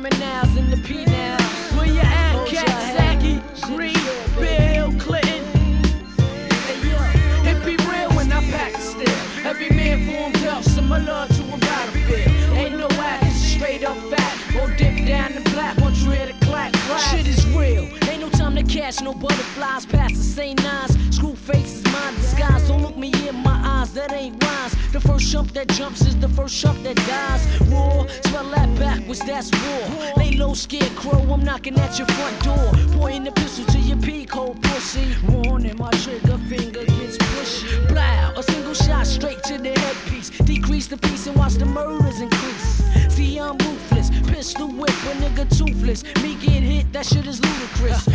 criminals in the P now. Where you at, Cat, Zachy, Green, Bill Clinton? It be real when I pack a still. Every man for himself, similar to a battlefield. Ain't no act, it's straight up fact. Or dip down the black once you hear the clack, clack. Shit is real, ain't no time to catch no butterflies past the same nines. Screw faces, my disguise. Don't look me in my eyes, that ain't rhymes. The first jump that jumps is the first jump that dies. Raw, smell that backwards, that's war. Lay low, scarecrow, I'm knocking at your front door. Pointing the pistol to your peacoat, pussy. Warning, my trigger finger gets pushy. Blow, a single shot straight to the headpiece. Decrease the peace and watch the murders increase. See, I'm ruthless, pistol whip a nigga toothless. Me get hit, that shit is ludicrous.